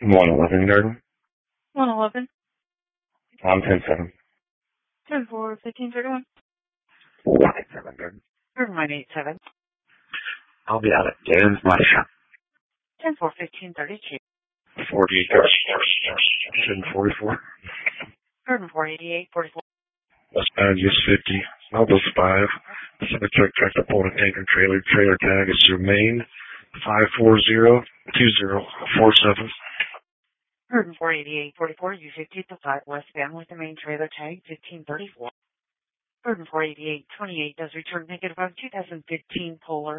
111 Garden. 111. I'm 10-7. 10-4, 1531. 187 Garden. 987. I'll be out at Dan's My Shop. 10-4, 1532. 48 744. 488, 44. Westbound US 50. Mobile 5. Semi truck tractor pulling a tanker trailer. Trailer tag is Jermaine 540-2047. 488, 44. U50 to 5 westbound with the main trailer tag 1534. 488, 28 does return negative on 2015 Polar.